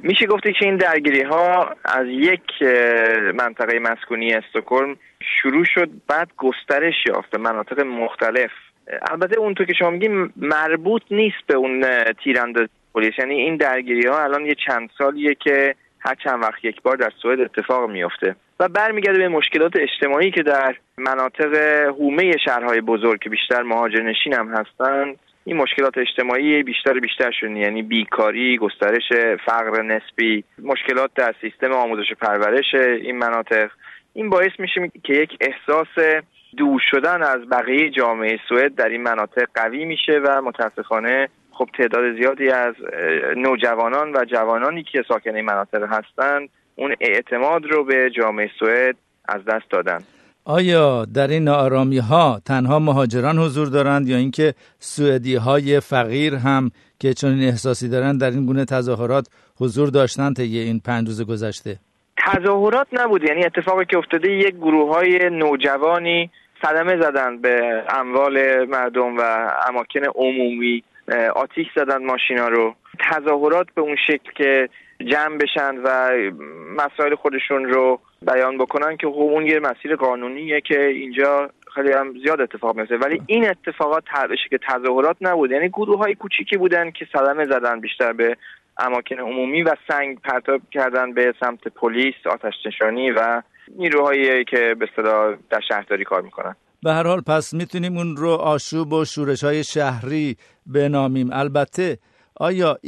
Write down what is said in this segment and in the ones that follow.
میشه گفت که این درگیری ها از یک منطقه مسکونی استکهلم شروع شد، بعد گسترش یافت به مناطق مختلف. البته اونطور که شما میگین مربوط نیست به اون تیراندازی پلیس، یعنی این درگیری ها الان یه چند سالیه که هر چند وقت یک بار در سوئد اتفاق میفته و برمیگرده به مشکلات اجتماعی که در مناطق حومه شهرهای بزرگ که بیشتر مهاجرنشین هم هستن این مشکلات اجتماعی بیشتر شدن، یعنی بیکاری، گسترش فقر نسبی، مشکلات در سیستم آموزش و پرورش این مناطق. این باعث میشه که یک احساس دور شدن از بقیه جامعه سوئد در این مناطق قوی میشه و متاسفانه خب تعداد زیادی از نوجوانان و جوانانی که ساکن این مناطق هستند اون اعتماد رو به جامعه سوئد از دست دادن. آیا در این ناآرامی ها تنها مهاجران حضور دارند یا اینکه سوئدی های فقیر هم که چنین احساسی دارند در این گونه تظاهرات حضور داشتند طی این 5 روز گذشته؟ تظاهرات نبود، یعنی اتفاقی که افتاده یک گروه های نوجوانی صدمه زدند به اموال مردم و اماکن عمومی، آتش زدند ماشینا رو. تظاهرات به اون شکل که جمع بشن و مسائل خودشون رو بیان بکنن که اون یه مسیر قانونیه که اینجا خیلی هم زیاد اتفاق میفته، ولی این اتفاقات بشه که تظاهرات نبود، یعنی گروه های کوچیکی بودن که صدمه زدن بیشتر به اماکن عمومی و سنگ پرتاب کردن به سمت پلیس، آتش نشانی و نیروهایی که به اصطلاح در شهرداری کار میکنن. به هر حال پس میتونیم اون رو آشوب و شورش‌های شهری بنامیم. البته آیا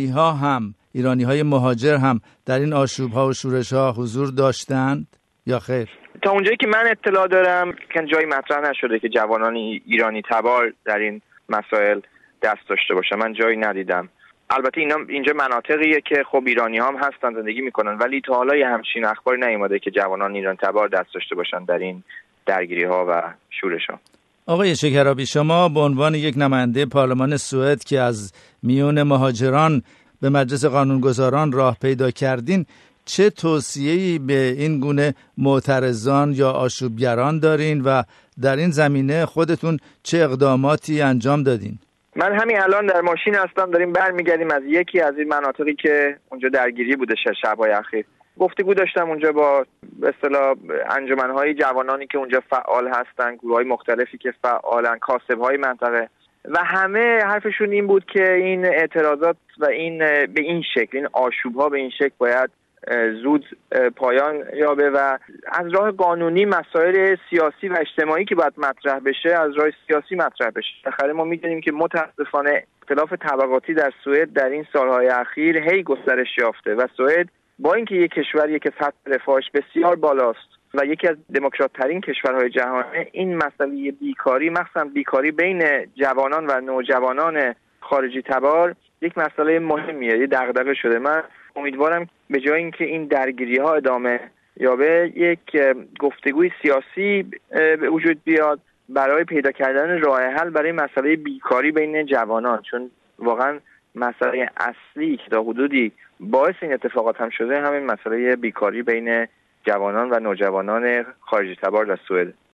ایرانی‌های مهاجر هم در این آشوب‌ها و شورش‌ها حضور داشتند یا خیر؟ تا اونجایی که من اطلاع دارم که جایی مطرح نشده که جوانان ایرانی تبار در این مسائل دست داشته باشن. من جایی ندیدم. البته اینجا مناطقیه که خب ایرانی‌ها هم هستن زندگی میکنن، ولی تا حالا همچین اخباری نیومده که جوانان ایران تبار دست داشته باشن در این درگیری‌ها و شورش‌ها. آقای شکرابی، شما به عنوان یک نماینده پارلمان سوئد که از میون مهاجران به مجلس قانونگذاران راه پیدا کردین، چه توصیه‌ای به این گونه معترضان یا آشوبگران دارین و در این زمینه خودتون چه اقداماتی انجام دادین؟ من همین الان در ماشین هستم، داریم برمیگردیم از یکی از این مناطقی که اونجا درگیری بوده شب‌های اخیر. گفتگو داشتم اونجا با به اصطلاح انجمن‌های جوانانی که اونجا فعال هستن، گروه‌های مختلفی که فعالن، کاسب‌های منطقه، و همه حرفشون این بود که این اعتراضات و این به این شکل، این آشوب‌ها به این شکل باید زود پایان یابه و از راه قانونی مسائل سیاسی و اجتماعی که باید مطرح بشه از راه سیاسی مطرح بشه. بالاخره ما می‌دونیم که متأسفانه اختلاف طبقاتی در سوئد در این سال‌های اخیر هی گسترش یافته و سوئد با اینکه یک کشوریه که سطح رفاهش بسیار بالاست و یکی از دموکرات‌ترین کشورهای جهانه، این مسئله بیکاری، مخصوصا بیکاری بین جوانان و نوجوانان خارجی تبار، یک مسئله مهمیه، یه دغدغه شده. من امیدوارم به جای اینکه این درگیری‌ها ادامه یابه، یک گفتگوی سیاسی به وجود بیاد برای پیدا کردن راه حل برای مسئله بیکاری بین جوانان، چون واقعا مسئله اصلی که تا حدودی باعث این اتفاقات هم شده همین مسئله بیکاری بین جوانان و نوجوانان خارجی تبار در سوئد.